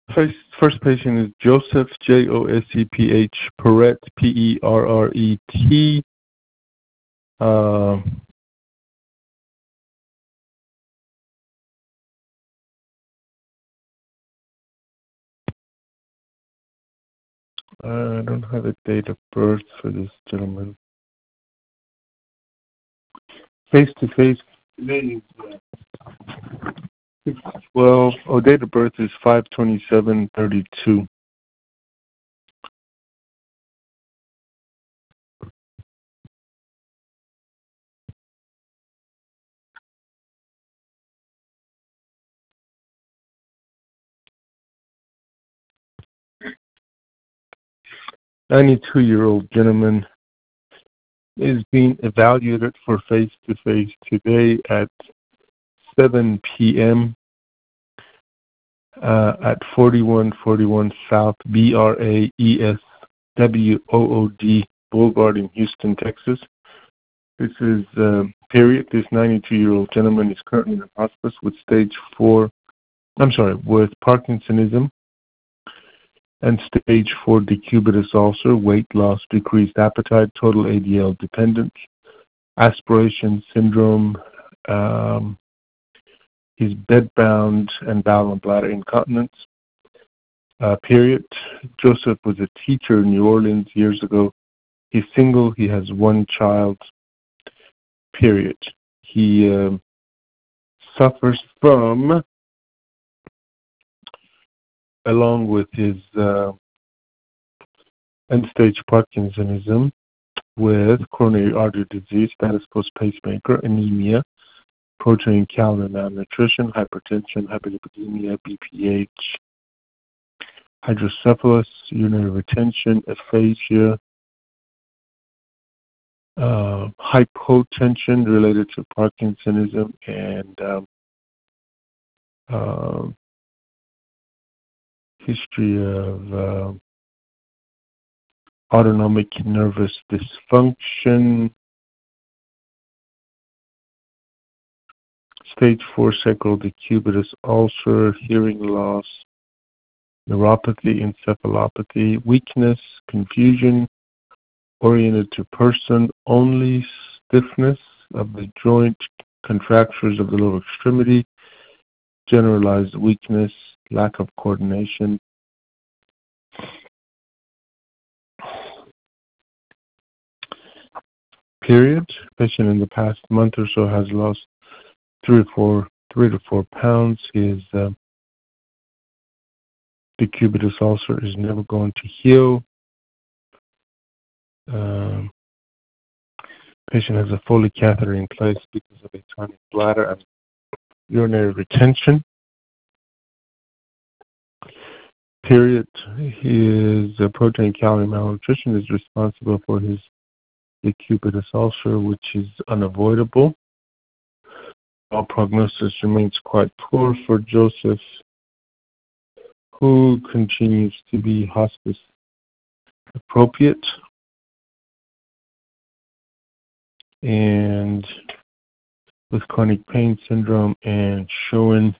First patient is Joseph, Joseph, Perret, Perret. I don't have a date of birth for this gentleman. Face-to-face, today is 6/12. Oh, date of birth is 5/27/32. "92-year-old gentleman is being evaluated for face-to-face today at 7 p.m. At 4141 South BRAESWOOD Boulevard in Houston, Texas. This is period. This 92-year-old gentleman is currently in hospice with with Parkinsonism and stage 4 decubitus ulcer, weight loss, decreased appetite, total ADL dependence, aspiration syndrome. He's bedbound and bowel and bladder incontinence. Period. Joseph was a teacher in New Orleans years ago. He's single. He has one child. Period. He suffers from, along with his end-stage Parkinsonism, with coronary artery disease, status post pacemaker, anemia, protein, calorie malnutrition, hypertension, hyperlipidemia, BPH, hydrocephalus, urinary retention, aphasia, hypotension related to Parkinsonism, and history of autonomic nervous dysfunction, stage 4 sacral decubitus ulcer, hearing loss, neuropathy, encephalopathy, weakness, confusion, oriented to person only, stiffness of the joint, contractures of the lower extremity, generalized weakness, lack of coordination. Period. Patient in the past month or so has lost 3 to 4 pounds. His decubitus ulcer is never going to heal. Patient has a Foley catheter in place because of a tonic bladder and urinary retention. Period. His protein calorie malnutrition is responsible for his decubitus ulcer, which is unavoidable. All prognosis remains quite poor for Joseph, who continues to be hospice appropriate. And with chronic pain syndrome and showing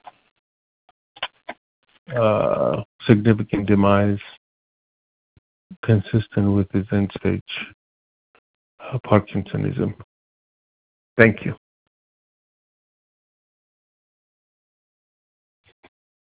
significant demise consistent with his end-stage Parkinsonism. Thank you.